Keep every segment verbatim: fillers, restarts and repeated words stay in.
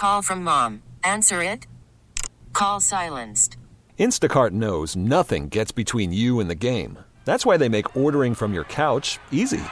call from mom. Answer it. Call silenced. Instacart knows nothing gets between you and the game. That's why they make ordering from your couch easy.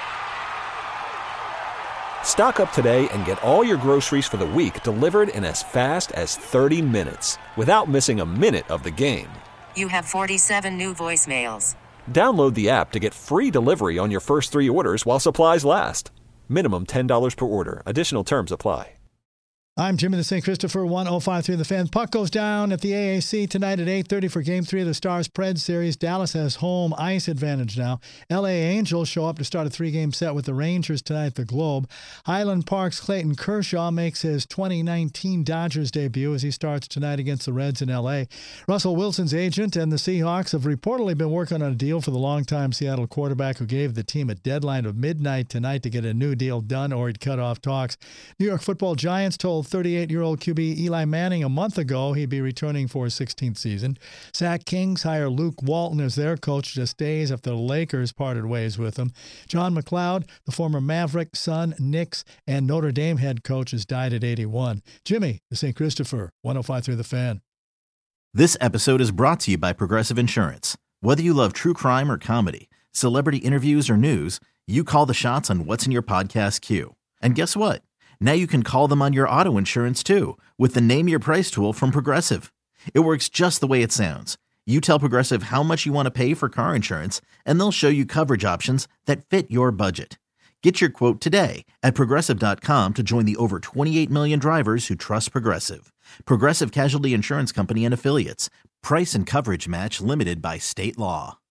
Stock up today and get all your groceries for the week delivered in as fast as thirty minutes without missing a minute of the game. You have forty-seven new voicemails. Download the app to get free delivery on your first three orders while supplies last. Minimum ten dollars per order. Additional terms apply. I'm Jimmy the Saint Christopher, one oh five point three The Fan. Puck goes down at the A A C tonight at eight thirty for Game three of the Stars-Preds series. Dallas has home ice advantage now. L A Angels show up to start a three-game set with the Rangers tonight at the Globe. Highland Park's Clayton Kershaw makes his twenty nineteen Dodgers debut as he starts tonight against the Reds in L A. Russell Wilson's agent and the Seahawks have reportedly been working on a deal for the longtime Seattle quarterback who gave the team a deadline of midnight tonight to get a new deal done or he'd cut off talks. New York Football Giants told thirty-eight-year-old Q B Eli Manning a month ago he'd be returning for his sixteenth season. Sac Kings hire Luke Walton as their coach just days after the Lakers parted ways with him. John McLeod, the former Maverick, Sun, Knicks, and Notre Dame head coach, has died at eighty-one. Jimmy, the Saint Christopher, one oh five point three The Fan. This episode is brought to you by Progressive Insurance. Whether you love true crime or comedy, celebrity interviews or news, you call the shots on what's in your podcast queue. And guess what? Now you can call them on your auto insurance too with the Name Your Price tool from Progressive. It works just the way it sounds. You tell Progressive how much you want to pay for car insurance, and they'll show you coverage options that fit your budget. Get your quote today at Progressive dot com to join the over twenty-eight million drivers who trust Progressive. Progressive Casualty Insurance Company and Affiliates. Price and coverage match limited by state law.